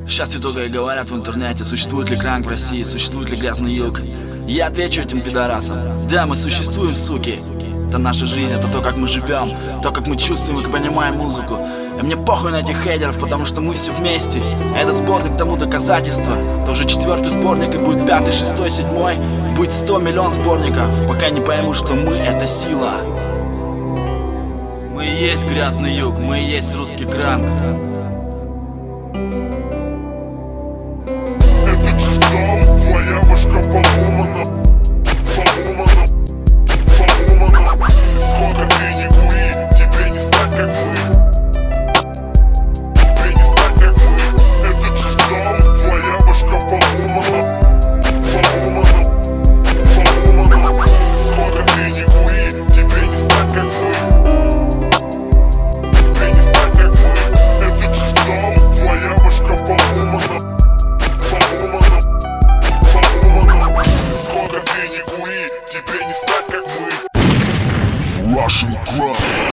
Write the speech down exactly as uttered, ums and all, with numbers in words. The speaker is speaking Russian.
Сейчас все только и говорят в интернете, существует ли кранк в России, существует ли грязный юг. Я отвечу этим пидорасам: да, мы существуем, суки. Это наша жизнь, это то, как мы живем, то, как мы чувствуем и понимаем музыку. И мне похуй на этих хейтеров, потому что мы все вместе. Этот сборник тому доказательство. Это уже четвертый сборник, и будет пятый, шестой, седьмой. Будет сто миллион сборников, пока не пойму, что мы — это сила. Мы и есть грязный юг, мы и есть русский кранк. Это Джизаус, твоя башка поломана, поломана, поломана. Сколько ты не кури, тебе не стать как мы, тебе не стать как мы. Это Джизаус, твоя башка поломана, поломана, поломана. Сколько ты не кури, тебе не стать как мы, тебе не стать как мы. Это Джизаус, твоя башка поломана. Сколько ты не кури, тебе не стать как мы. Russian Crowd.